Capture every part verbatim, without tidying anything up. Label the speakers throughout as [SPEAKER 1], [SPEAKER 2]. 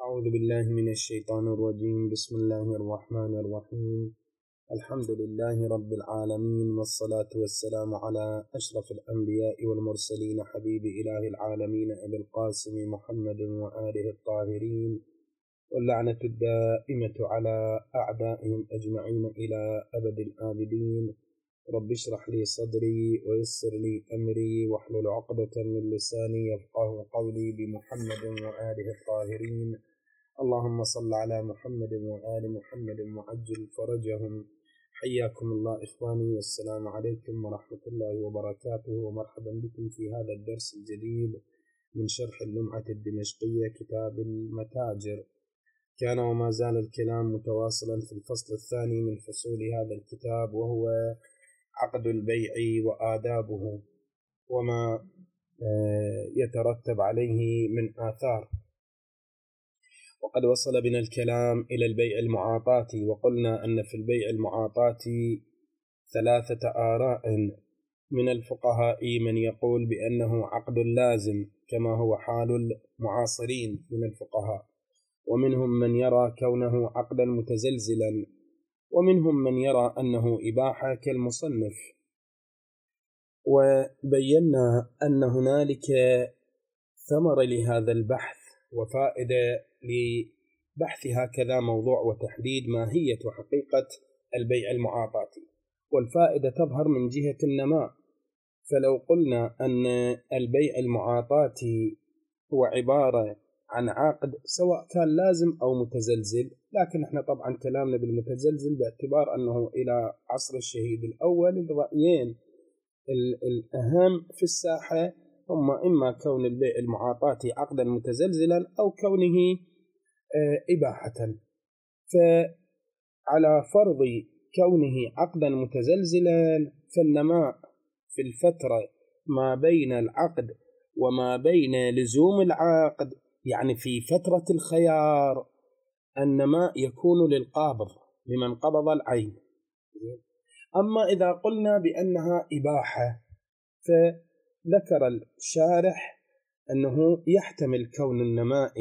[SPEAKER 1] أعوذ بالله من الشيطان الرجيم. بسم الله الرحمن الرحيم. الحمد لله رب العالمين، والصلاة والسلام على أشرف الأنبياء والمرسلين، حبيب إله العالمين أبي القاسم محمد وآله الطاهرين، واللعنة الدائمة على أعدائهم أجمعين إلى أبد الآبدين. رب اشرح لي صدري ويسر لي أمري واحلل عقدة من لساني يفقه قولي، بمحمد وآله الطاهرين. اللهم صل على محمد وآل محمد وعجل فرجهم. حياكم الله إخواني، والسلام عليكم ورحمة الله وبركاته، ومرحبا بكم في هذا الدرس الجديد من شرح اللمعة الدمشقية، كتاب المتاجر. كان وما زال الكلام متواصلا في الفصل الثاني من فصول هذا الكتاب، وهو عقد البيع وآدابه وما يترتب عليه من آثار. وقد وصل بنا الكلام إلى البيع المعاطاتي، وقلنا أن في البيع المعاطاتي ثلاثة آراء من الفقهاء: من يقول بأنه عقد لازم كما هو حال المعاصرين من الفقهاء، ومنهم من يرى كونه عقدا متزلزلا، ومنهم من يرى أنه إباحة كالمصنف. وبينا أن هنالك ثمر لهذا البحث وفائدة لبحث هكذا موضوع وتحديد ماهية وحقيقة البيع المعاطاتي، والفائدة تظهر من جهة النماء. فلو قلنا أن البيع المعاطاتي هو عبارة عن عقد سواء كان لازم أو متزلزل، لكن احنا طبعا كلامنا بالمتزلزل باعتبار أنه إلى عصر الشهيد الأول الرأيين الأهم في الساحة هم إما كون البيع المعاطاتي عقدا متزلزلا أو كونه إباحة. فعلى فرض كونه عقدا متزلزلا، فالنماء في الفترة ما بين العقد وما بين لزوم العقد، يعني في فترة الخيار، النماء يكون للقابض لمن قبض العين. أما إذا قلنا بأنها إباحة، فذكر الشارح أنه يحتمل كون النماء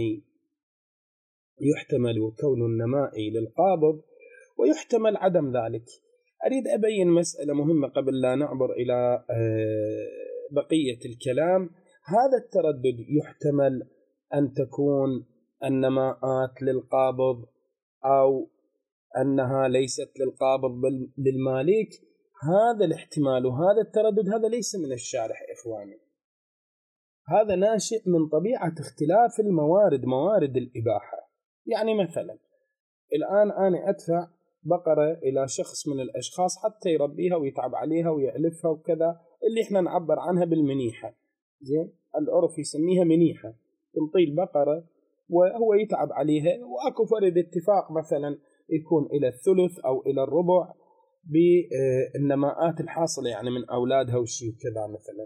[SPEAKER 1] يحتمل كون النماء للقابض، ويحتمل عدم ذلك. أريد أبين مسألة مهمة قبل لا نعبر إلى بقية الكلام. هذا التردد يحتمل أن تكون النماءات للقابض أو أنها ليست للقابض بل للمالك. هذا الاحتمال وهذا التردد هذا ليس من الشارح إخواني، هذا ناشئ من طبيعة اختلاف الموارد، موارد الإباحة. يعني مثلا الآن أنا أدفع بقرة إلى شخص من الأشخاص حتى يربيها ويتعب عليها ويألفها وكذا، اللي إحنا نعبر عنها بالمنيحة، زين، العرف يسميها منيحة. تنطي البقرة وهو يتعب عليها، وأكو فرد اتفاق مثلا يكون إلى الثلث أو إلى الربع بالنماءات الحاصلة يعني من أولادها وشي وكذا مثلا.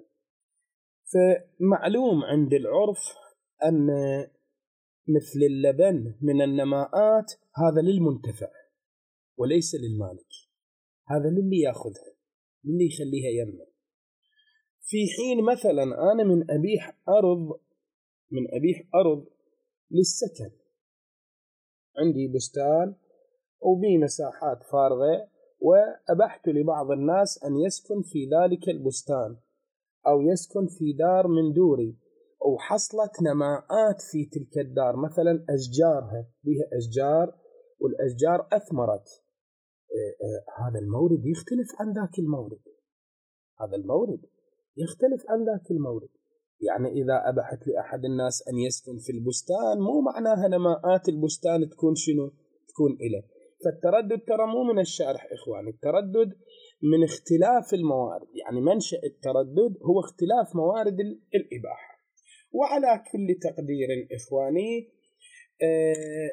[SPEAKER 1] فمعلوم عند العرف أن مثل اللبن من النماءات هذا للمنتفع وليس للمالك، هذا للي يأخذها، للي يخليها يمه. في حين مثلا أنا من أبيح أرض من أبيح أرض للسكن، عندي بستان وبي مساحات فارغة، وأبحت لبعض الناس أن يسكن في ذلك البستان أو يسكن في دار من دوري، وحصلت نماءات في تلك الدار، مثلا أشجارها بها أشجار والأشجار أثمرت. هذا المورد يختلف عن ذاك المورد، هذا المورد يختلف عن ذاك المورد. يعني إذا أبحت لأحد الناس أن يسكن في البستان، مو معناها نماءات البستان تكون شنو؟ تكون إله. فالتردد ترى مو من الشارح إخواني، التردد من اختلاف الموارد، يعني منشأ التردد هو اختلاف موارد الإباحة. وعلى كل تقدير إخواني آه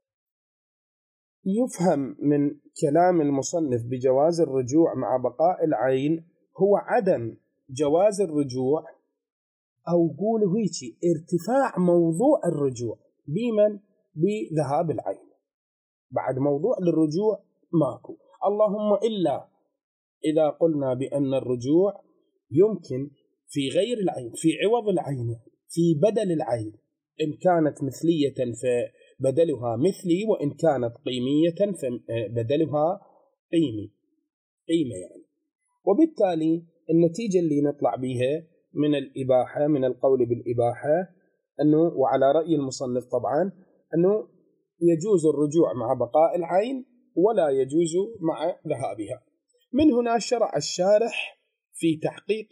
[SPEAKER 1] يفهم من كلام المصنف بجواز الرجوع مع بقاء العين هو عدم جواز الرجوع، أو قوله هيك ارتفاع موضوع الرجوع بمن؟ بذهاب العين. بعد موضوع للرجوع ماكو، اللهم إلا إذا قلنا بأن الرجوع يمكن في غير العين، في عوض العين، في بدل العين. إن كانت مثلية بدلها مثلي، وإن كانت قيمية فبدلها قيمي قيمة يعني. وبالتالي النتيجة اللي نطلع بها من الإباحة، من القول بالإباحة، أنه وعلى رأي المصنف طبعا أنه يجوز الرجوع مع بقاء العين ولا يجوز مع ذهابها. من هنا شرع الشارح في تحقيق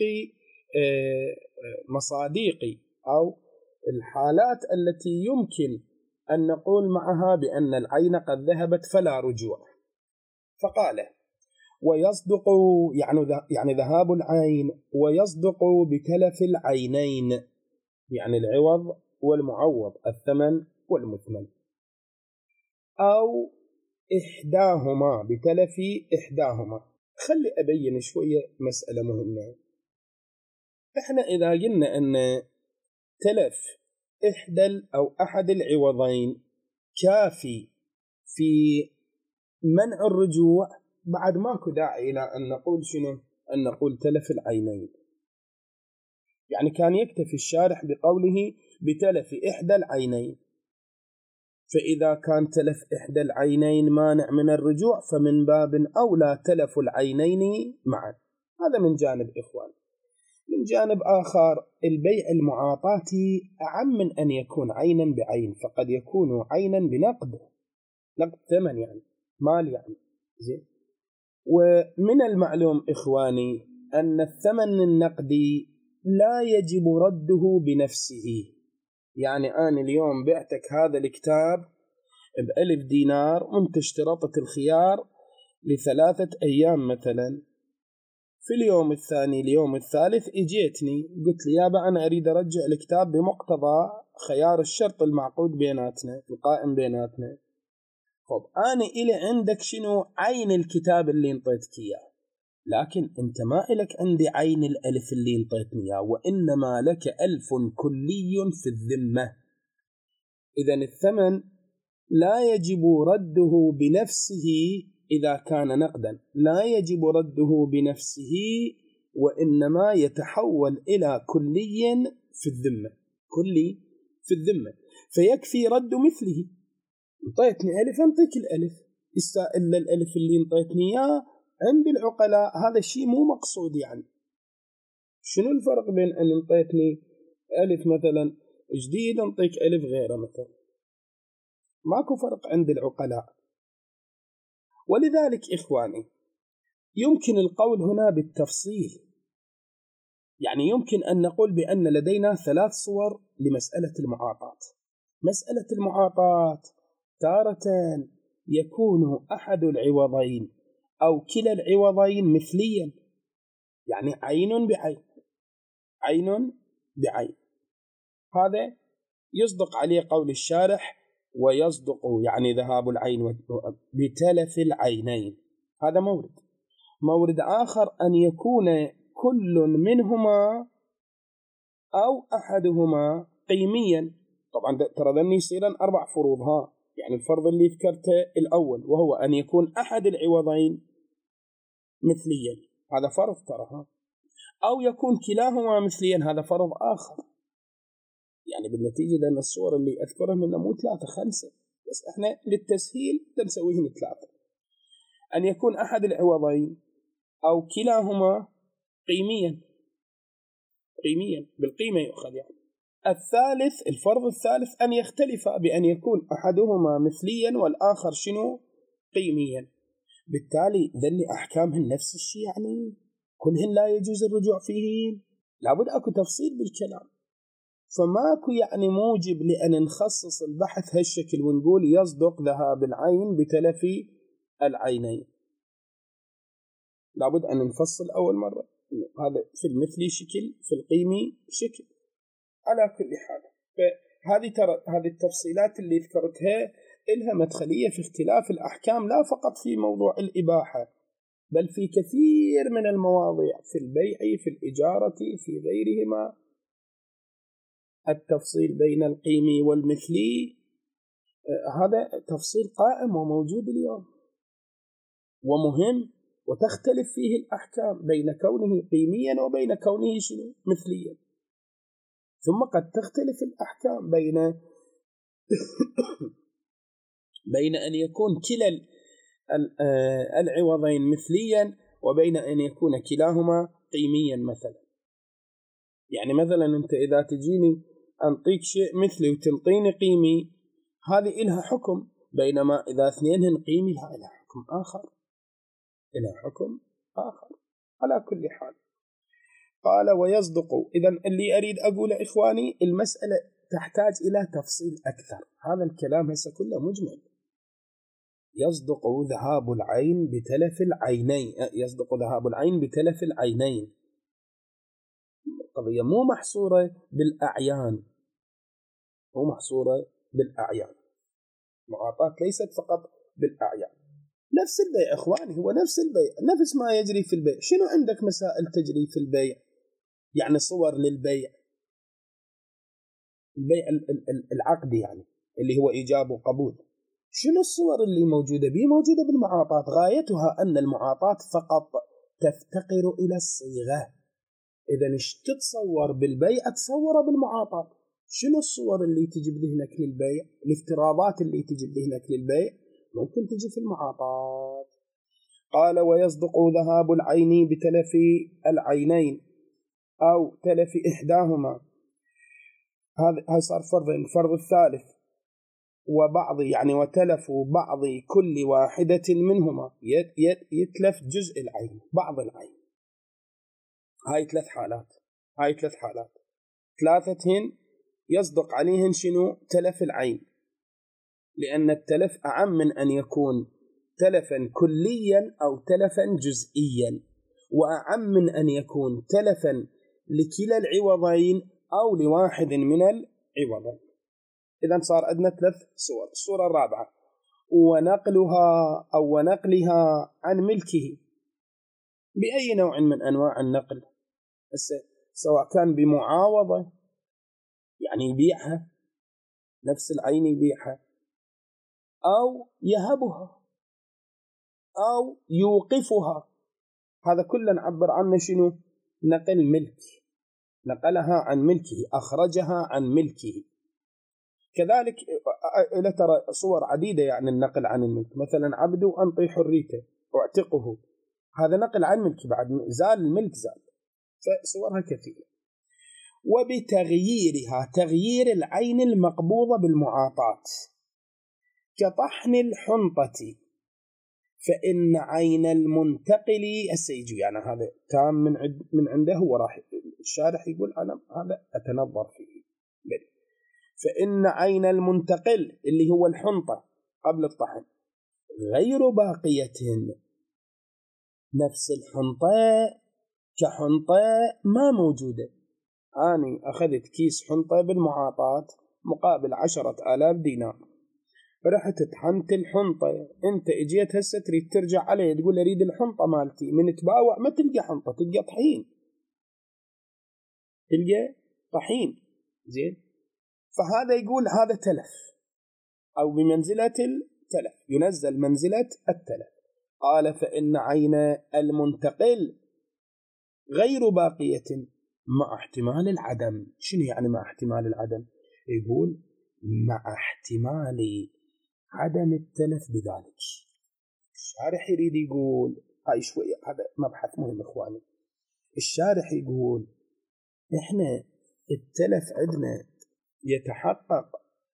[SPEAKER 1] مصادق أو الحالات التي يمكن أن نقول معها بأن العين قد ذهبت فلا رجوع، فقال ويصدق يعني يعني ذهاب العين، ويصدق بتلف العينين، يعني العوض والمعوض، الثمن والمثمن، أو إحداهما بتلف إحداهما. خلي أبين شوية مسألة مهمة. إحنا إذا قلنا أن تلف إحدى أو أحد العوضين كافي في منع الرجوع، بعد ماكو داعي إلى أن نقول شنو؟ أن نقول تلف العينين. يعني كان يكتفي الشارح بقوله بتلف إحدى العينين، فإذا كان تلف إحدى العينين مانع من الرجوع فمن باب أولى تلف العينين معا. هذا من جانب إخوان. من جانب آخر البيع المعاطاتي أعم من أن يكون عينا بعين، فقد يكون عينا بنقد، نقد ثمن يعني مال يعني زين. ومن المعلوم إخواني أن الثمن النقدي لا يجب رده بنفسه. يعني أنا اليوم بعتك هذا الكتاب بألف دينار وانت اشترطت الخيار لثلاثة أيام مثلا، في اليوم الثاني اليوم الثالث اجيتني قلت لي يابا أنا أريد أرجع الكتاب بمقتضى خيار الشرط المعقود بيناتنا القائم بيناتنا. طب أنا إلي عندك شنو؟ عين الكتاب اللي انطيتك إياه، لكن أنت ما إلك عندي عين الألف اللي انطيتني إياه، وإنما لك ألف كلي في الذمة. إذن الثمن لا يجب رده بنفسه إذا كان نقدا، لا يجب رده بنفسه، وإنما يتحول إلى كلي في الذمة، كلي في الذمة، فيكفي رد مثله. انطيتني ألف انطيك الألف، إلا الألف اللي انطيتني إياه عند العقلاء هذا الشيء مو مقصود. يعني شنو الفرق بين أن انطيتني ألف مثلا جديد انطيك ألف غيره مثلا؟ ماكو فرق عند العقلاء. ولذلك إخواني يمكن القول هنا بالتفصيل. يعني يمكن أن نقول بأن لدينا ثلاث صور لمسألة المعاطاة. مسألة المعاطاة تارة يكون أحد العوضين أو كلا العوضين مثليا، يعني عين بعين، عين بعين. هذا يصدق عليه قول الشارح ويصدق يعني ذهاب العين بتلف العينين. هذا مورد. مورد آخر أن يكون كل منهما أو أحدهما قيميا. طبعا ترى ذني يصيرا أربع فروض. ها يعني الفرض اللي ذكرته الأول وهو أن يكون أحد العوضين مثليا، هذا فرض ترى. أو يكون كلاهما مثليا، هذا فرض آخر. يعني بالنتيجة لأن الصور اللي أذكرها منها مو ثلاثة خمسة، بس إحنا للتسهيل تنسويهن ثلاثة. أن يكون أحد العوضين أو كلاهما قيميا، قيميا بالقيمة يؤخذ. يعني الثالث الفرض الثالث أن يختلف بأن يكون أحدهما مثليا والآخر شنو؟ قيميا. بالتالي ذل أحكامهن نفس الشيء، يعني كلهن لا يجوز الرجوع فيهن. لابد أكو تفصيل بالكلام، فماكو يعني موجب لأن نخصص البحث هالشكل ونقول يصدق ذهاب العين بتلف العينين. لابد أن نفصل أول مرة، هذا في المثلي شكل، في القيمي شكل. على كل حال فهذه ترى هذه التفصيلات اللي ذكرتها إلها مدخلية في اختلاف الأحكام، لا فقط في موضوع الإباحة بل في كثير من المواضيع، في البيع، في الإجارة، في غيرهما. التفصيل بين القيمي والمثلي هذا تفصيل قائم وموجود اليوم ومهم، وتختلف فيه الأحكام بين كونه قيميا وبين كونه شنو؟ مثليا. ثم قد تختلف الأحكام بين بين أن يكون كلا العوضين مثليا وبين أن يكون كلاهما قيميا مثلا. يعني مثلا أنت إذا تجيني أنطيك شيء مثلي وتنطيني قيمي، هذه إلها حكم، بينما إذا اثنينهن قيمي لها حكم آخر، إلها حكم آخر. على كل حال قال ويصدق. إذن اللي أريد أقول إخواني المسألة تحتاج إلى تفصيل أكثر، هذا الكلام هسه كله مجمل. يصدق ذهاب العين بتلف العينين، يصدق ذهاب العين بتلف العينين. القضية مو محصورة بالأعيان، مو محصورة بالأعيان، معاطاة ليست فقط بالأعيان. نفس البيع إخواني، هو نفس البيع، نفس ما يجري في البيع. شنو عندك مسائل تجري في البيع؟ يعني صور للبيع، البيع العقدي يعني اللي هو إيجاب وقبول. شنو الصور اللي موجودة به؟ موجودة بالمعاطاة، غايتها أن المعاطاة فقط تفتقر إلى الصيغة. إذا ايش تتصور بالبيع تصوره بالمعاطاة. شنو الصور اللي تجي بذهنك للبيع؟ الافتراضات اللي تجي بذهنك للبيع ممكن تجي في المعاطاة. قال ويصدق ذهاب العين بتلف العينين أو تلف إحداهما. هذا صار فرضين. الفرض الثالث وبعض يعني وتلف بعض كل واحدة منهما، يتلف جزء العين بعض العين. هاي ثلاث حالات، هاي ثلاث حالات ثلاثتهن يصدق عليهن شنو؟ تلف العين، لأن التلف أعم من أن يكون تلفا كليا أو تلفا جزئيا، وأعم من أن يكون تلفا لكلا العوضين أو لواحد من العوضين. إذن صار عندنا ثلاث صور. الصورة الرابعة ونقلها أو ونقلها عن ملكه بأي نوع من أنواع النقل، سواء كان بمعاوضة يعني يبيعها نفس العين يبيعها، أو يهبها أو يوقفها، هذا كله نعبر عنه شنو؟ نقل ملك، نقلها عن ملكه، أخرجها عن ملكه. كذلك لا ترى صور عديدة يعني النقل عن الملك، مثلا عبده أنطي حريته واعتقه، هذا نقل عن ملك، بعد زال الملك زال، فصورها كثيرة. وبتغييرها، تغيير العين المقبوضة بالمعاطاة كطحن الحنطة، فإن عين المنتقل السيجي، يعني هذا تام من من عنده، هو راح الشارح يقول أنا هذا أتنظر فيه بل. فإن عين المنتقل اللي هو الحنطة قبل الطحن غير باقية، نفس الحنطة كحنطة ما موجودة. أنا أخذت كيس حنطة بالمعاطاة مقابل عشرة آلاف دينار، رحت طحنت الحنطة، أنت إجيت هسه تريد ترجع عليه تقول أريد الحنطة مالتي، من تباوع ما تلقى حنطة، تلقى طحين، تلقى طحين زين. فهذا يقول هذا تلف أو بمنزلة التلف، ينزل منزلة التلف. قال فإن عين المنتقل غير باقية مع احتمال العدم. شنو يعني مع احتمال العدم؟ يقول مع احتمال عدم التلف بذلك. الشارح يريد يقول هاي شوية، هذا مبحث مهم إخواني. الشارح يقول إحنا التلف عندنا يتحقق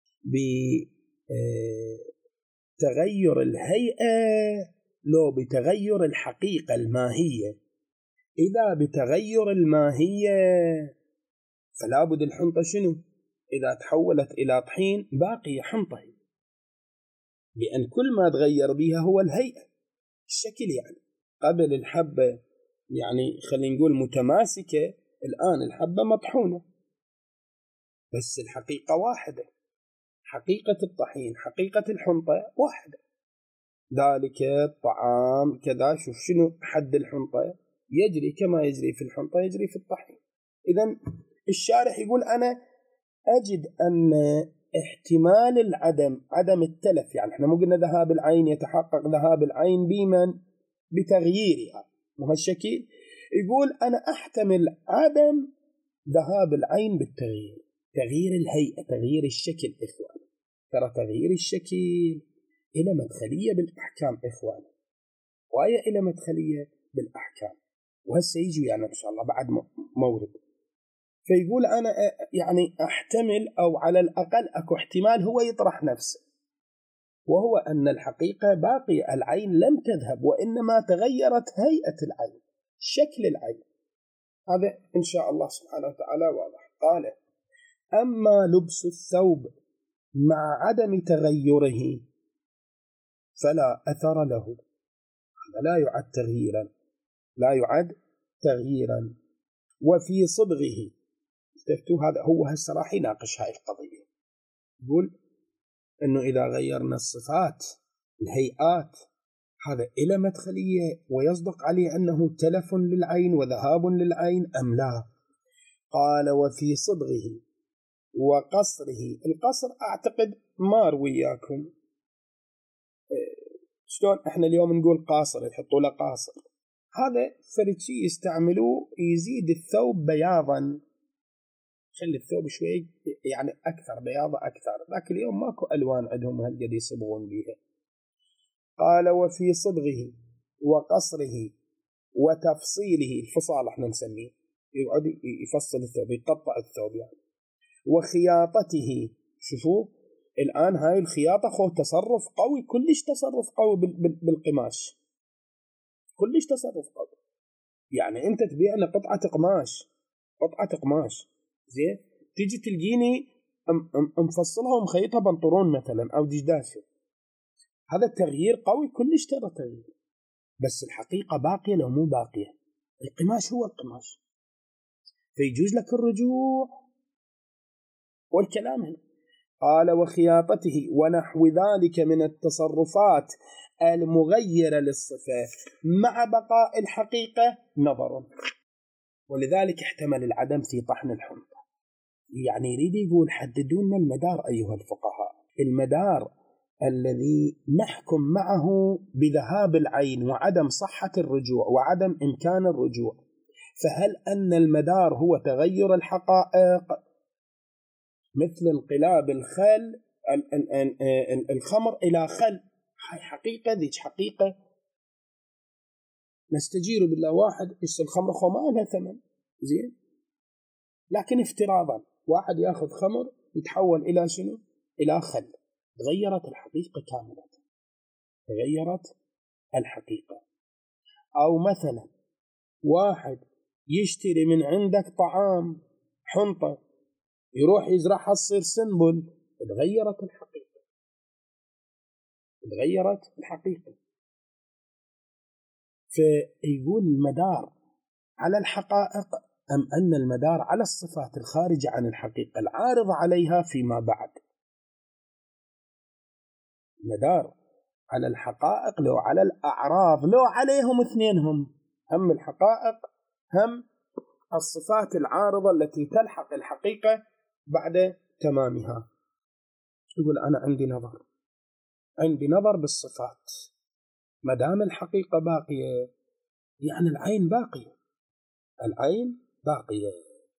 [SPEAKER 1] بتغير الهيئة لو بتغير الحقيقة الماهية. إذا بتغير الماهية فلا بد الحنطة شنو؟ إذا تحولت إلى طحين باقي حنطة، لأن كل ما تغير بها هو الهيئة، الشكل. يعني قبل الحبة يعني خلينا نقول متماسكة، الآن الحبة مطحونة، بس الحقيقة واحدة، حقيقة الطحين حقيقة الحنطة واحدة. ذلك الطعام كذا، شوف شنو حد الحنطة، يجري كما يجري في الحنطة يجري في الطحين. إذن الشارح يقول أنا أجد أن احتمال العدم، عدم التلف، يعني احنا مو قلنا ذهاب العين يتحقق ذهاب العين بمن؟ بتغييرها، وهالشكل يقول أنا أحتمل عدم ذهاب العين بالتغيير، تغيير الهيئة، تغيير الشكل. إخوان ترى تغيير الشكل إلى مدخلية بالأحكام إخواني، وهي إلى مدخلية بالأحكام، وهسه يجي يعني إن شاء الله بعد مورد. فيقول أنا يعني أحتمل أو على الأقل أكو احتمال هو يطرح نفسه، وهو أن الحقيقة باقية، العين لم تذهب وإنما تغيرت هيئة العين، شكل العين. هذا إن شاء الله سبحانه وتعالى واضح. قال أما لبس الثوب مع عدم تغيره فلا أثر له، هذا لا يعد تغييرا، لا يعد تغييرا. وفي صبغه، استفتوا هذا هو هسه راح يناقش هاي القضية، يقول إنه إذا غيرنا الصفات الهيئات هذا إلى مدخلية ويصدق عليه أنه تلف للعين وذهاب للعين أم لا؟ قال وفي صبغه وقصره. القصر أعتقد ما روياكم شلون احنا اليوم نقول قاصر، يحطوا له قاصر، هذا فرد شيء يستعملوه يزيد الثوب بياضا، خلي الثوب شوي يعني أكثر بياضة أكثر، لكن اليوم ماكو ألوان عندهم هالقد يصبغون بيها. قال وفي صبغه وقصره وتفصيله، الفصال احنا نسميه، يقعد يفصل الثوب يقطع الثوب يعني، وخياطته. شوفوا الآن هاي الخياطة خو تصرف قوي، كلش تصرف قوي بالقماش، كلش تصرف قوي. يعني أنت تبيعنا قطعة قماش، قطعة قماش زين، تيجي تلقيني مفصلها ومخيطها بنطلون مثلا أو دشداشة، هذا التغيير قوي كلش، ترى تغيير، بس الحقيقة باقية لو مو باقية، القماش هو القماش، فيجوز لك الرجوع والكلام هنا. قال وخياطته ونحو ذلك من التصرفات المغيرة للصفة مع بقاء الحقيقة نظر، ولذلك احتمل العدم في طحن الحنطة. يعني يريد يقول حددوا لنا المدار أيها الفقهاء، المدار الذي نحكم معه بذهاب العين وعدم صحة الرجوع وعدم إمكان الرجوع، فهل أن المدار هو تغير الحقائق مثل انقلاب الخل الخمر إلى خل، هاي حقيقة ذيك حقيقة نستجير بالله، واحد يشتري الخمر خو ما لها ثمن زين، لكن افتراضا واحد ياخذ خمر يتحول إلى شنو؟ إلى خل، تغيرت الحقيقة كاملة، تغيرت الحقيقة. أو مثلا واحد يشتري من عندك طعام حنطة يروح يزرعها تصير سنبل، تغيرت الحقيقة، تغيرت الحقيقة. فيقول المدار على الحقائق أم أن المدار على الصفات الخارجة عن الحقيقة العارضة عليها فيما بعد؟ المدار على الحقائق لو على الأعراض، لو عليهم اثنينهم، هم الحقائق هم الصفات العارضة التي تلحق الحقيقة بعد تمامها. يقول أنا عندي نظر، عندي نظر بالصفات، مدام الحقيقة باقية يعني العين باقية، العين باقية.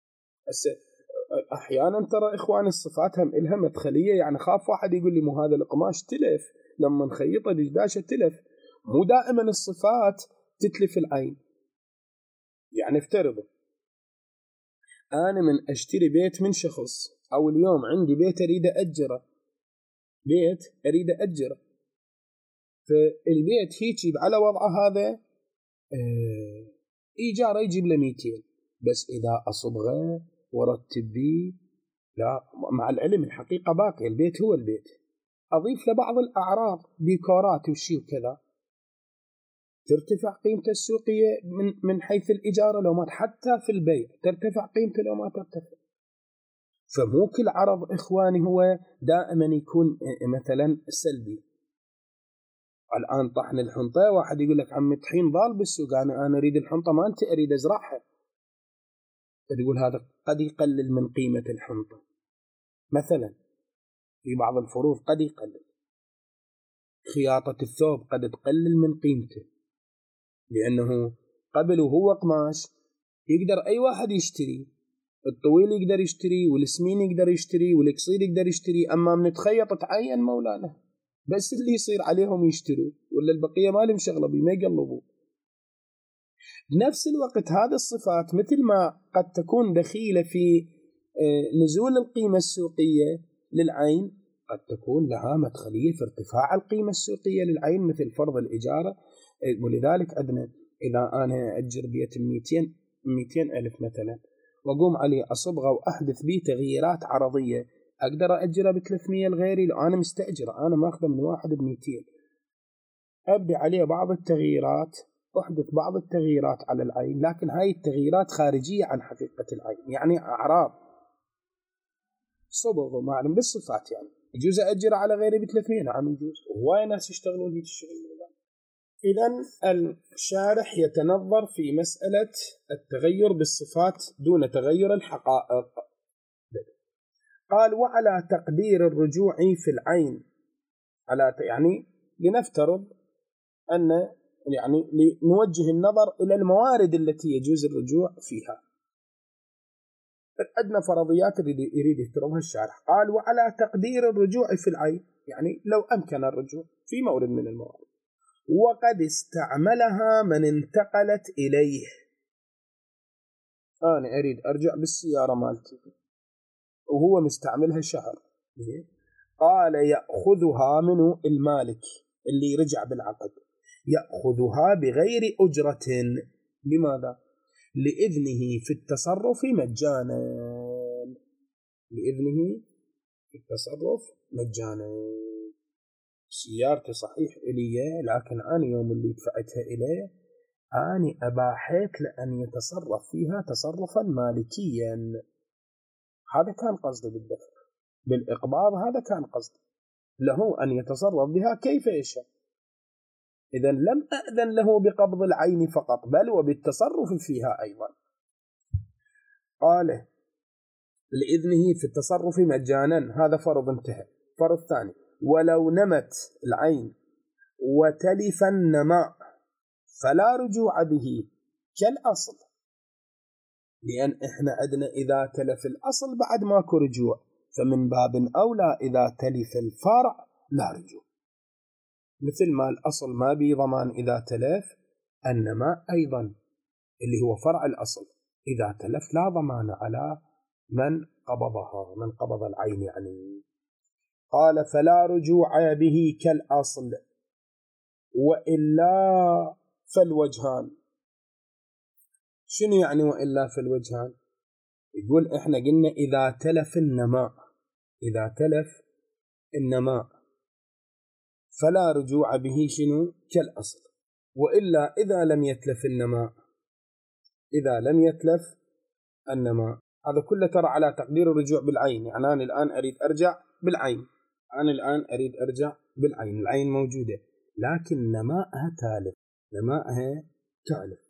[SPEAKER 1] أحيانا ترى إخوان الصفات هم إلها مدخلية، يعني خاف واحد يقول لي مو هذا القماش تلف لما نخيطه دشداشة تلف، مو دائما الصفات تتلف العين. يعني افترضوا أنا من أشتري بيت من شخص، أو اليوم عندي بيت أريد أجره، بيت أريد أجره، فالبيت هيك على وضعه هذا اه إيجاره يجيب له مئتين، بس إذا أصبغه ورتب بيه، لا مع العلم الحقيقة باقي، البيت هو البيت، أضيف له بعض الأعراض ديكورات وشي وكذا، ترتفع قيمته السوقية من من حيث الإجارة لو ما، حتى في البيع ترتفع قيمته لو ما ترتفع. فمو كل عرض إخواني هو دائما يكون مثلا سلبي. الآن طحن الحنطة، واحد يقول لك عم طحين ضال بالسوق، أنا أنا أريد الحنطة ما أنت أريد أزرعها، فتقول هذا قد يقلل من قيمة الحنطة مثلا، في بعض الفروض قد يقلل. خياطة الثوب قد تقلل من قيمته، لأنه قبل وهو قماش يقدر أي واحد يشتري، الطويل يقدر يشتري والسمين يقدر يشتري والقصير يقدر يشتري، أما من تخيط تعين مولانا بس اللي يصير عليهم يشتروا، ولا البقية ما لهم شغلة بيه، ما يقلبوا. بنفس الوقت هذه الصفات مثل ما قد تكون دخيلة في نزول القيمة السوقية للعين، قد تكون لها مدخلية في ارتفاع القيمة السوقية للعين مثل فرض الإجارة. ولذلك عندنا إذا أنا أجر بيت مئتين مئتين ألف مثلا، وأقوم عليه أصبغه وأحدث به تغييرات عرضية، أقدر أجره بثلاثمية لغيري لو أنا مستأجر، أنا ماخذه من واحد بمئتين، أبدي عليه بعض التغييرات، أحدث بعض التغييرات على العين، لكن هاي التغييرات خارجية عن حقيقة العين، يعني أعراض صبغ ومعلم بالصفات. يعني يجوز أجر على غيري بثلاثمية؟ نعم يجوز، وهواي ناس يشتغلون هذا الشغل. إذن الشارح يتنظر في مسألة التغير بالصفات دون تغير الحقائق. قال وعلى تقدير الرجوع في العين، على يعني لنفترض أن يعني لنوجه النظر إلى الموارد التي يجوز الرجوع فيها. عندنا فرضيات يريد يفترضها الشارح. قال وعلى تقدير الرجوع في العين، يعني لو أمكن الرجوع في مورد من الموارد وقد استعملها من انتقلت إليه. أنا أريد أرجع بالسيارة مالتي وهو مستعملها شهر، قال يأخذها منه المالك اللي رجع بالعقد، يأخذها بغير أجرة. لماذا؟ لإذنه في التصرف مجانا، لإذنه في التصرف مجانا. سيارتي صحيح إلي، لكن أنا يوم اللي دفعتها إليه أنا أباحيت لأن يتصرف فيها تصرفا مالكيا. هذا كان قصدي بالدفع بالإقباض، هذا كان قصدي له أن يتصرف بها كيف يشاء. إذن لم أأذن له بقبض العين فقط، بل وبالتصرف فيها أيضا. قال لإذنه في التصرف مجانا، هذا فرض انتهى. فرض ثاني، ولو نمت العين وتلف النماء فلا رجوع به كالأصل، لأن إحنا عندنا إذا تلف الأصل بعد ماكو رجوع، فمن باب أولى إذا تلف الفرع لا رجوع. مثل ما الأصل ما بي ضمان إذا تلف، النماء أيضا اللي هو فرع الأصل إذا تلف لا ضمان على من قبضها، من قبض العين يعني. قال فلا رجوع به كالأصل، وإلا فالوجهان. شنو يعني وإلا فالوجهان؟ يقول إحنا قلنا إذا تلف النماء، إذا تلف النماء فلا رجوع به شنو كالأصل، وإلا إذا لم يتلف النماء، إذا لم يتلف النماء. هذا كله ترى على تقدير الرجوع بالعين. يعني أنا الآن أريد أرجع بالعين، أنا الآن أريد أرجع بالعين، العين موجودة لكن نماءها تالف، نماءها تالف،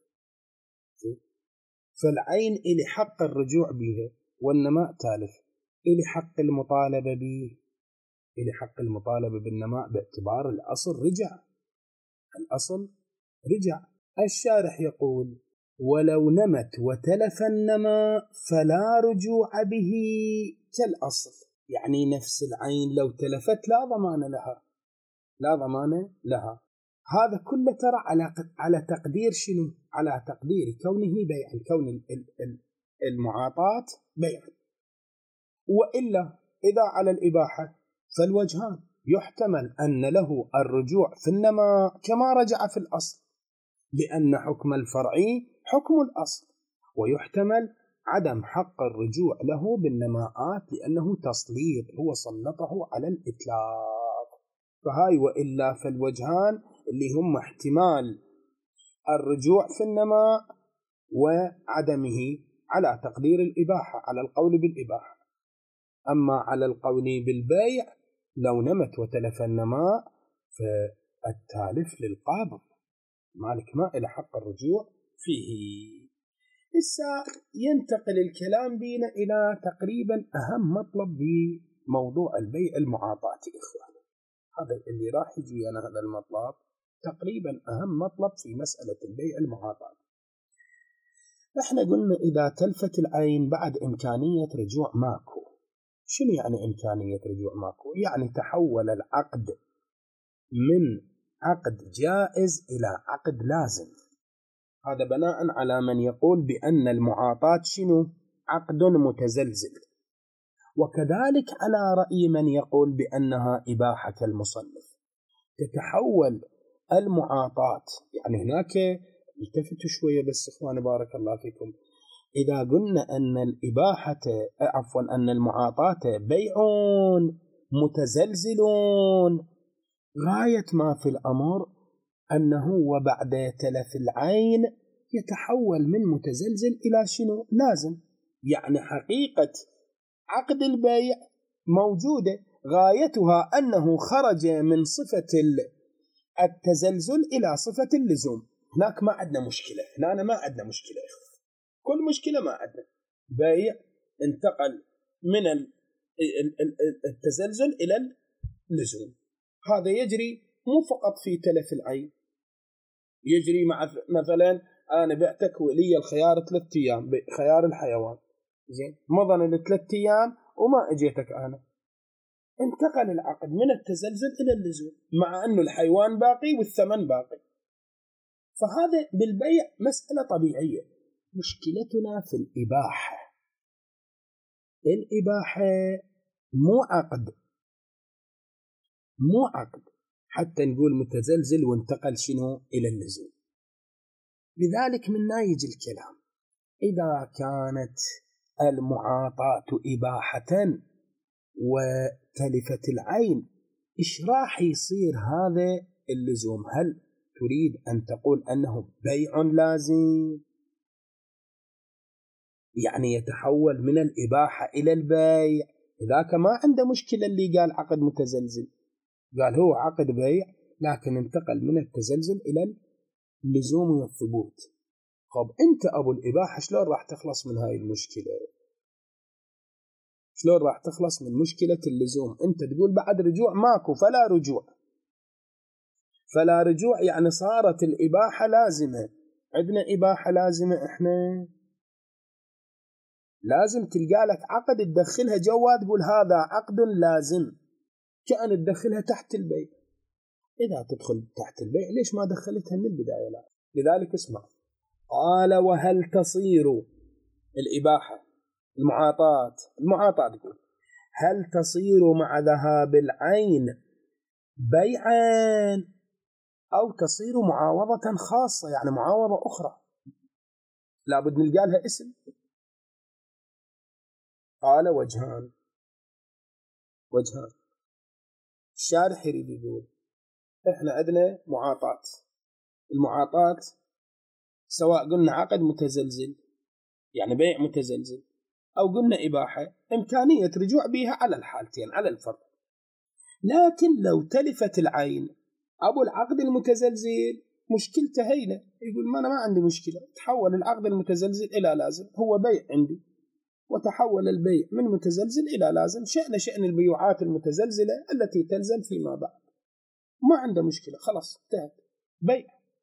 [SPEAKER 1] فالعين إلي حق الرجوع بها والنماء تالف، إلي حق المطالبة به، إلي حق المطالبة بالنماء باعتبار الأصل رجع، الأصل رجع. الشارح يقول ولو نمت وتلف النماء فلا رجوع به كالأصل، يعني نفس العين لو تلفت لا ضمان لها، لا ضمان لها. هذا كله ترى على على تقدير شنو؟ على تقدير كونه بيعا، كون المعاطاة بيعا. وإلا إذا على الإباحة فالوجهان، يحتمل أن له الرجوع في النماء كما رجع في الأصل، لأن حكم الفرعي حكم الأصل، ويحتمل عدم حق الرجوع له بالنماءات لأنه تسليط، هو سلطه على الإتلاف. فهاي وإلا فالوجهان اللي هم احتمال الرجوع في النماء وعدمه على تقدير الإباحة، على القول بالإباحة. أما على القول بالبيع لو نمت وتلف النماء فالتالف للقابض، مالك ما إلى حق الرجوع فيه. إسا ينتقل الكلام بينا إلى تقريبا أهم مطلب بموضوع البيع المعاطاة إخواني. هذا اللي راح يجي أنا هذا المطلب تقريبا أهم مطلب في مسألة البيع المعاطاة. احنا قلنا إذا تلفت العين بعد إمكانية رجوع ماكو. شنو يعني إمكانية رجوع ماكو؟ يعني تحول العقد من عقد جائز إلى عقد لازم. هذا بناء على من يقول بأن المعاطاة شنو؟ عقد متزلزل، وكذلك على رأي من يقول بأنها إباحة المصنف. تتحول المعاطاة، يعني هناك التفتوا شوية بس إخواني بارك الله فيكم، إذا قلنا أن الإباحة عفوا أن المعاطاة بيع متزلزلون، غاية ما في الأمر أنه وبعد تلف العين يتحول من متزلزل إلى شنو؟ لازم. يعني حقيقة عقد البيع موجودة، غايتها أنه خرج من صفة التزلزل إلى صفة اللزوم. هناك ما عندنا مشكلة، هنا ما عندنا مشكلة، كل مشكلة ما عندنا. بيع انتقل من التزلزل إلى اللزوم، هذا يجري مو فقط في تلف العين، يجري مع مثلا أنا بعتك ولي الخيار ثلاثة أيام بخيار الحيوان، زين مضن لثلاث أيام وما أجيتك أنا، انتقل العقد من التزلزل إلى اللزوم مع أنه الحيوان باقي والثمن باقي. فهذا بالبيع مسألة طبيعية. مشكلتنا في الإباحة، الإباحة مو عقد، مو عقد حتى نقول متزلزل وانتقل شنو إلى اللزوم. لذلك من نايج الكلام، إذا كانت المعاطاة إباحة وتلفت العين، إيش راح يصير هذا اللزوم؟ هل تريد أن تقول أنه بيع لازم؟ يعني يتحول من الإباحة إلى البيع. ذاك ما عنده مشكلة اللي قال عقد متزلزل، قال هو عقد بيع لكن انتقل من التزلزل إلى اللزوم والثبوت. طب أنت أبو الإباحة شلون راح تخلص من هاي المشكلة؟ شلون راح تخلص من مشكلة اللزوم؟ أنت تقول بعد رجوع ماكو، فلا رجوع، فلا رجوع يعني صارت الإباحة لازمة. عندنا إباحة لازمة إحنا؟ لازم تلقى لك عقد تدخلها جوا تقول هذا عقد لازم، كأن تدخلها تحت البيع. إذا تدخل تحت البيع ليش ما دخلتها من البداية؟ لا. لذلك اسمع، قال وهل تصير الإباحة المعاطاة المعاطاة تقول هل تصير مع ذهاب العين بيعا أو تصير معاوضة خاصة، يعني معاوضة أخرى لابد نلقى لها اسم؟ قال وجهان، وجهان. الشارح يريد يقول احنا عندنا معاطاة، المعاطاة سواء قلنا عقد متزلزل يعني بيع متزلزل أو قلنا إباحة، إمكانية رجوع بها على الحالتين على الفرق. لكن لو تلفت العين أبو العقد المتزلزل مشكلته هينة، يقول ما أنا ما عندي مشكلة، تحول العقد المتزلزل إلى لازم، هو بيع عندي وتحول البيع من متزلزل إلى لازم، شأن شأن البيوعات المتزلزلة التي تلزم فيما بعد، ما عنده مشكلة، خلاص انتهت بيع.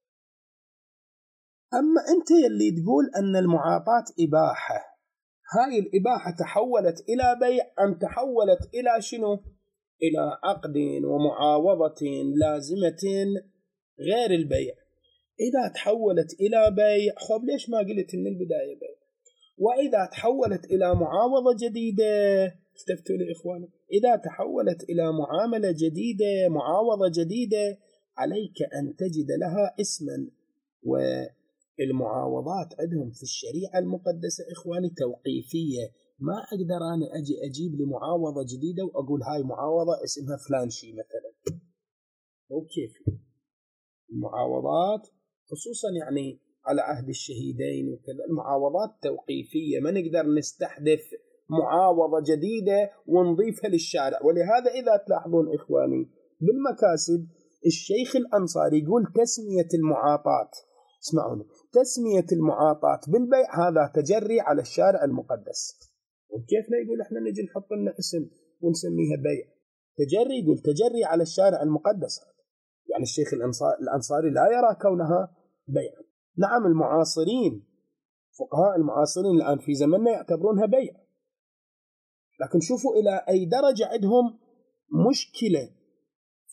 [SPEAKER 1] أما أنت يلي تقول أن المعاطاة إباحة، هاي الإباحة تحولت إلى بيع أم تحولت إلى شنو؟ إلى عقد ومعاوضة لازمة غير البيع. إذا تحولت إلى بيع خب ليش ما قلت من البداية بيع؟ وإذا تحولت إلى معاوضة جديدة، استفتوا لي إخواني، إذا تحولت إلى معاملة جديدة معاوضة جديدة عليك أن تجد لها اسما. والمعاوضات عندهم في الشريعة المقدسة إخواني توقيفية، ما أقدر أنا أجي أجيب لمعاوضة جديدة وأقول هاي معاوضة اسمها فلان شي مثلا، مو كيف. المعاوضات خصوصا يعني على عهد الشهيدين وكذا المعاوضات توقيفية، ما نقدر نستحدث معاوضة جديدة ونضيفها للشارع. ولهذا إذا تلاحظون إخواني بالمكاسب الشيخ الأنصاري يقول تسمية المعاطاة، اسمعوني، تسمية المعاطاة بالبيع هذا تجري على الشارع المقدس. وكيف لا يقول احنا نجي نحط لنا اسم ونسميها بيع؟ تجري، يقول تجري على الشارع المقدس، يعني الشيخ الأنصاري لا يرى كونها بيع. نعم المعاصرين فقهاء المعاصرين الآن في زمننا يعتبرونها بيع، لكن شوفوا إلى أي درجة عندهم مشكلة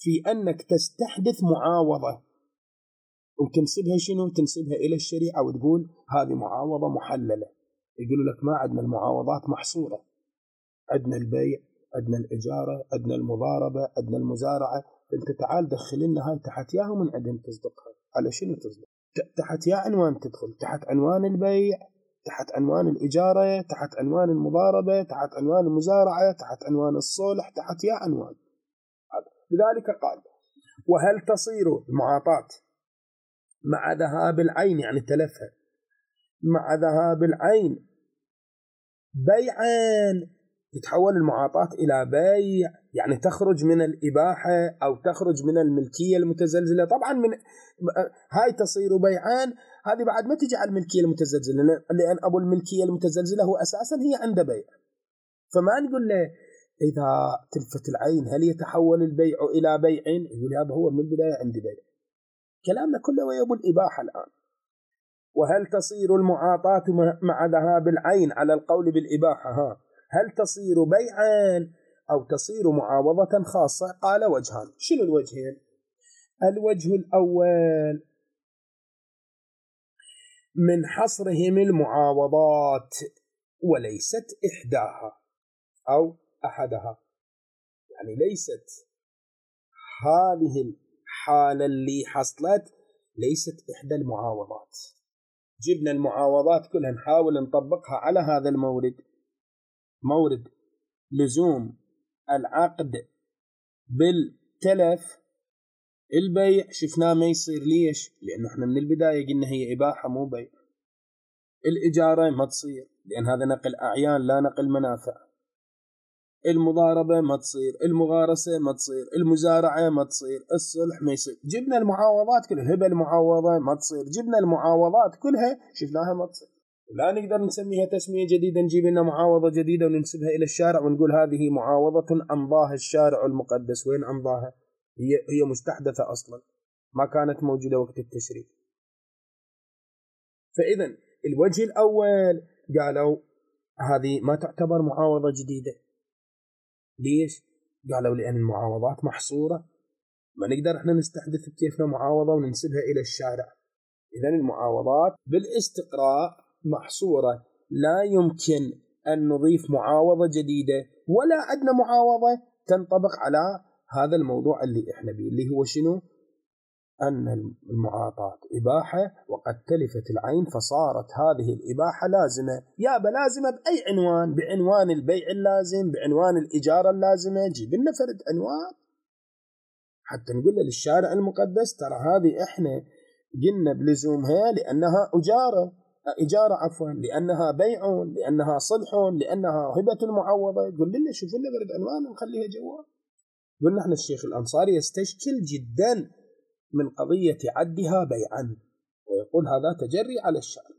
[SPEAKER 1] في أنك تستحدث معاوضة وتنسبها شنو؟ تنسبها إلى الشريعة وتقول هذه معاوضة محللة. يقولوا لك ما عندنا المعاوضات محصورة، عندنا البيع، عندنا الإجارة، عندنا المضاربة، عندنا المزارعة. أنت تعال دخل لنا هاي تحت ياها ومن عدم تصدقها. على شنو تصدق؟ تحت يا عنوان تدخل، تحت عنوان البيع، تحت عنوان الإجارة، تحت عنوان المضاربة، تحت عنوان المزارعة، تحت عنوان الصلح، تحت يا عنوان. لذلك قال وهل تصير المعاطاة مع ذهاب العين، يعني تلفها، مع ذهاب العين بيعا، تتحول المعاطاة إلى بيع، يعني تخرج من الإباحة أو تخرج من الملكية المتزلزلة. طبعا من هاي تصير بيعان، هذه بعد ما تجي على الملكية المتزلزلة، لأن أبو الملكية المتزلزلة هو أساسا هي عنده بيع. فما نقول له إذا تلفت العين هل يتحول البيع إلى بيع؟ يقول هذا هو من البداية عندي بيع. كلامنا كله ويبو الإباحة الآن. وهل تصير المعاطاة مع ذهاب العين على القول بالإباحة ها هل تصير بيعا أو تصير معاوضة خاصة؟ قال وجهان. شنو الوجهين؟ الوجه الأول من حصرهم المعاوضات وليست إحداها أو أحدها، يعني ليست هذه الحالة اللي حصلت ليست إحدى المعاوضات. جبنا المعاوضات كلها نحاول نطبقها على هذا المورد، مورد لزوم العقد بالتلف. البيع شفناه ما يصير، ليش؟ لأنه احنا من البداية قلنا هي إباحة مو بيع. الإجارة ما تصير لأن هذا نقل أعيان لا نقل منافع. المضاربة ما تصير، المغارسة ما تصير، المزارعة ما تصير، الصلح ما يصير. جبنا المعاوضات كلها، الهبة المعاوضة ما تصير، جبنا المعاوضات كلها شفناها ما تصير. لا نقدر نسميها تسمية جديدة، نجيب لنا معاوضة جديدة وننسبها إلى الشارع ونقول هذه معاوضة أمضاها الشارع المقدس. وين أمضاها؟ هي هي مستحدثة أصلا، ما كانت موجودة وقت التشريع. فإذا الوجه الأول قالوا هذه ما تعتبر معاوضة جديدة. ليش؟ قالوا لأن المعاوضات محصورة، ما نقدر احنا نستحدث بكيفنا معاوضة وننسبها إلى الشارع. إذا المعاوضات بالاستقراء محصورة، لا يمكن أن نضيف معاوضة جديدة ولا عندنا معاوضة تنطبق على هذا الموضوع اللي احنا بيه، اللي هو شنو؟ أن المعاطاة إباحة وقد تلفت العين فصارت هذه الإباحة لازمة. يابا لازمة بأي عنوان؟ بعنوان البيع اللازم، بعنوان الإجارة اللازمة. جيب لنا فرد عنوان حتى نقول للشارع المقدس ترى هذه إحنا قلنا بلزومها لأنها أجارة إجارة عفوا لأنها بيع، لأنها صلح، لأنها هبة المعوضة. يقول لنا شوف لنا فرد عنوان ونخليها جوا. قلنا احنا الشيخ الأنصاري يستشكل جدا من قضية عدها بيعا، ويقول هذا تجري على الشارع.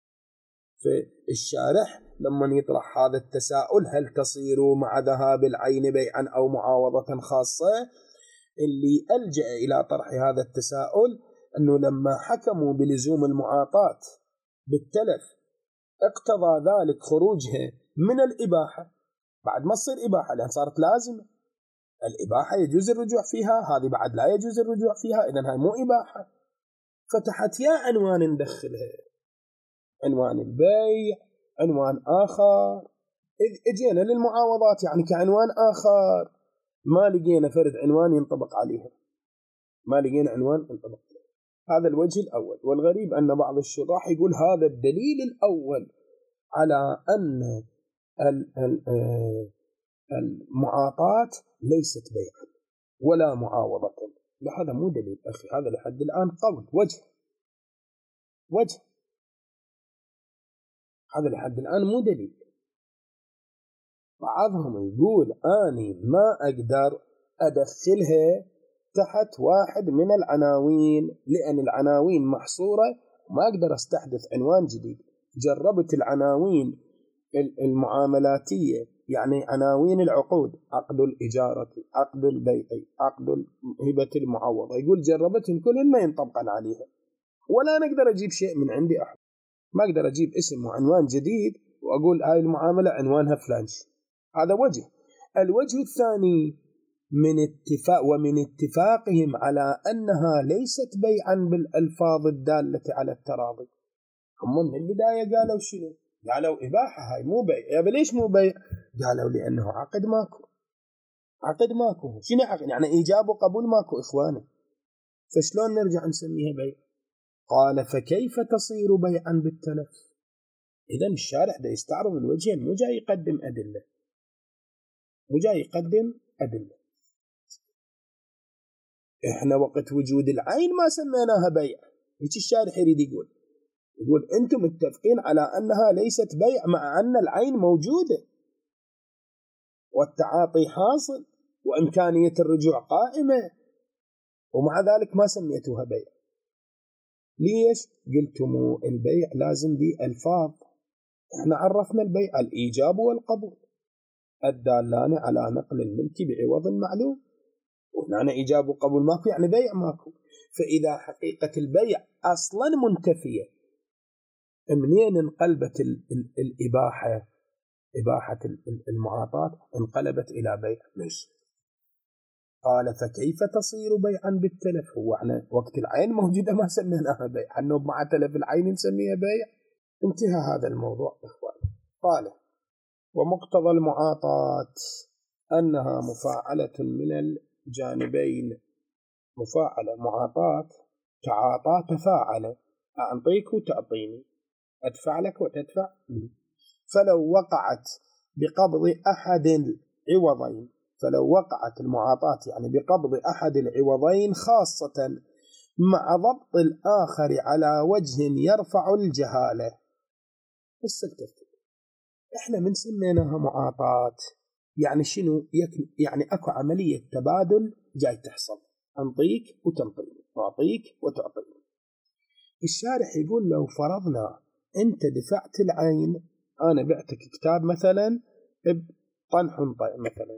[SPEAKER 1] فالشارح لما يطرح هذا التساؤل هل تصير مع ذهاب العين بيعا أو معاوضة خاصة، اللي ألجأ إلى طرح هذا التساؤل أنه لما حكموا بلزوم المعاطاة بالتلف اقتضى ذلك خروجها من الإباحة بعد ما تصير إباحة، لأن صارت لازمة. الإباحة يجوز الرجوع فيها، هذه بعد لا يجوز الرجوع فيها، إذن هاي مو إباحة. فتحت يا عنوان ندخلها، عنوان البيع، عنوان آخر. إذ اجينا للمعاوضات يعني كعنوان آخر ما لقينا فرد عنوان ينطبق عليها، ما لقينا عنوان ينطبق عليها. هذا الوجه الأول. والغريب أن بعض الشراح يقول هذا الدليل الأول على أن المعاطاة ليست بيعا ولا معاوضة. لهذا مو دليل أخي، هذا لحد الآن قول وجه وجه، هذا لحد الآن مو دليل. بعضهم يقول أني ما أقدر أدخلها تحت واحد من العناوين لأن العناوين محصورة وما أقدر أستحدث عنوان جديد. جربت العناوين المعاملاتية يعني عناوين العقود، عقد الإجارة، عقد البيع، عقد هبة المعوضة، يقول جربتهم كلهم ما ينطبقن عليها، ولا نقدر أجيب شيء من عندي أحد. ما أقدر أجيب اسم وعنوان جديد وأقول هاي المعاملة عنوانها فلانش. هذا وجه. الوجه الثاني من اتفاق ومن اتفاقهم على أنها ليست بيعا بالألفاظ الدالة على التراضي. هم من البداية قالوا شنو؟ قالوا إباحة، هاي مو بيع. يا ليش مو بيع؟ قالوا لأنه عقد ماكو. عقد ماكو، شنو عقد؟ يعني إيجاب وقبول ماكو إخواني، فشلون نرجع نسميها بيع؟ قال فكيف تصير بيعا بالتلف؟ إذن الشارع ده يستعرض الوجهين، مو جاي يقدم أدلة، مو جاي يقدم أدلة. إحنا وقت وجود العين ما سميناها بيع. هيك الشارع يريد يقول يقول أنتم متفقين على أنها ليست بيع مع أن العين موجودة والتعاطي حاصل وإمكانية الرجوع قائمة، ومع ذلك ما سميتوها بيع. ليش؟ قلتم البيع لازم بي ألفاظ. احنا عرفنا البيع الإيجاب والقبول الدالان على نقل الملك بعوض معلوم، وهنا إيجاب وقبول ماكو يعني بيع ماكو. فإذا حقيقة البيع أصلا منتفية، منين انقلبت ال ال الإباحة، إباحة المعاطاة انقلبت إلى بيع؟ ليش؟ قال فكيف تصير بيعا بالتلف؟ هو احنا وقت العين موجودة ما سميناها بيع، انه مع تلف العين نسميها بيع؟ انتهى هذا الموضوع إخوان. قال ومقتضى المعاطاة أنها مفاعلة من الجانبين. مفاعلة، معاطاة، تعاطى، تفاعل، أعطيك وتعطيني، أدفع لك وتدفع لي. فلو وقعت بقبض أحد العوضين، فلو وقعت المعاطاة يعني بقبض أحد العوضين خاصة مع ضبط الآخر على وجه يرفع الجهالة. السلتفتك إحنا من سميناها معاطاة يعني شنو؟ يعني أكو عملية تبادل جاي تحصل، أنطيك وتنطيني، أعطيك وتعطيني. الشارح يقول لو فرضنا أنت دفعت العين، أنا بعتك كتاب مثلا بطن حنطة، مثلا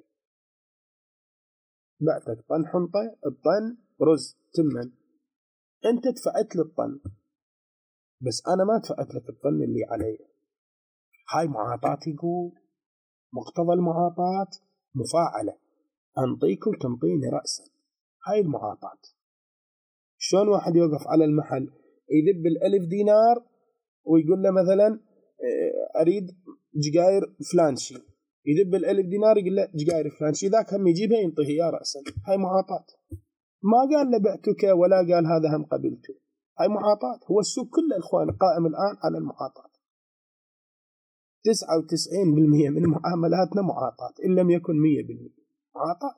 [SPEAKER 1] بعتك طن حنطة بطن رز تمن، أنت دفعت لي الطن بس أنا ما دفعت لك الطن اللي علي. هاي معاطاة. يقول مقتضى المعاطاة مفاعلة، أنطيك وتنطيني رأسا. هاي المعاطاة. شلون واحد يوقف على المحل يذب الألف دينار ويقول له مثلا أريد جقاير فلانشي، يذب الألف دينار يقول له جقاير فلانشي، ذاك هم يجيبها ينطيه يا رأسا. هاي معاطاة. ما قال لبعتك ولا قال هذا هم قبلته. هاي معاطاة. هو السوق كله إخوان قائم الآن على المعاطاة. تسعة وتسعين بالمئة من معاملاتنا معاطاة، إن لم يكن مئة بالمئة معاطاة.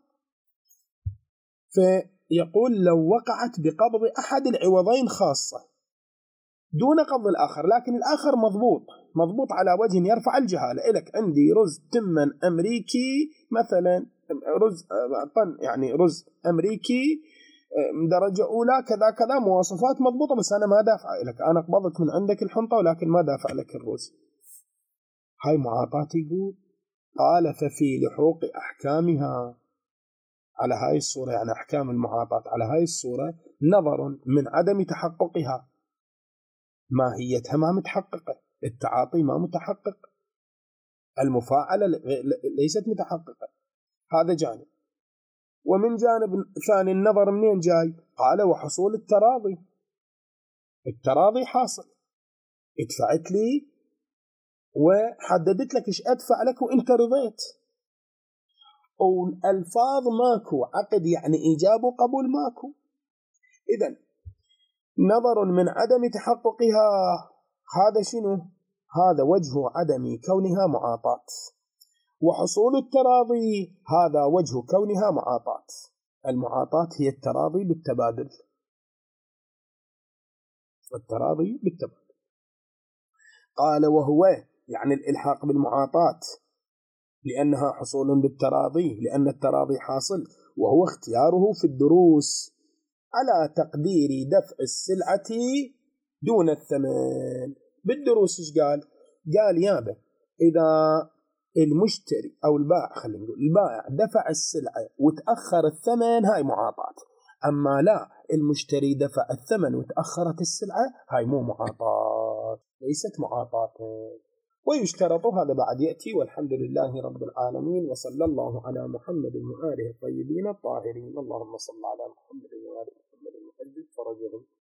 [SPEAKER 1] فيقول لو وقعت بقبض أحد العوضين خاصة دون قبض الآخر، لكن الآخر مضبوط مضبوط على وجه يرفع الجهالة. إلك عندي رز تمن أمريكي مثلا، رز طن يعني رز أمريكي درجة أولى كذا كذا مواصفات مضبوطة، بس أنا ما دافع لك، أنا قبضت من عندك الحنطة ولكن ما دافع لك الرز. هاي معاطاة. يقول قال ففي لحوق أحكامها على هاي الصورة، يعني أحكام المعاطاة على هاي الصورة نظر من عدم تحققها. ماهيتها ما متحققة، التعاطي ما متحقق، المفاعلة ليست متحققة. هذا جانب. ومن جانب ثاني النظر منين جاي؟ قال وحصول التراضي. التراضي حاصل، ادفعت لي وحددت لك ايش ادفع لك وانت رضيت، والألفاظ ماكو، عقد يعني إيجاب وقبول ماكو. إذن نظر من عدم تحققها، هذا شنو؟ هذا وجه عدم كونها معاطاة. وحصول التراضي هذا وجه كونها معاطاة. المعاطاة هي التراضي بالتبادل، التراضي بالتبادل. قال وهو يعني الإلحاق بالمعاطاة لأنها حصول بالتراضي، لأن التراضي حاصل، وهو اختياره في الدروس على تقدير دفع السلعة دون الثمن. بالدروس ايش قال؟ قال يابا إذا المشتري أو البائع، خلينا نقول البائع دفع السلعة وتأخر الثمن هاي معاطاة، أما لا المشتري دفع الثمن وتأخرت السلعة هاي مو معاطاة، ليست معاطاة. ويشترط هذا بعد يأتي. والحمد لله رب العالمين، وصلى الله على محمد وآله الطيبين الطاهرين. اللهم صل على محمد وآل محمد وعجل فرجهم.